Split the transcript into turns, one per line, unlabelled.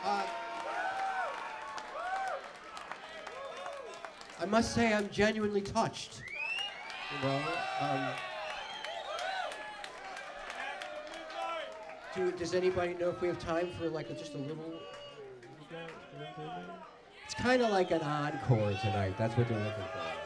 Uh, I must say I'm genuinely touched. You know, does anybody know if we have time for like just a little? It's kind of like an encore tonight. That's what they're looking for.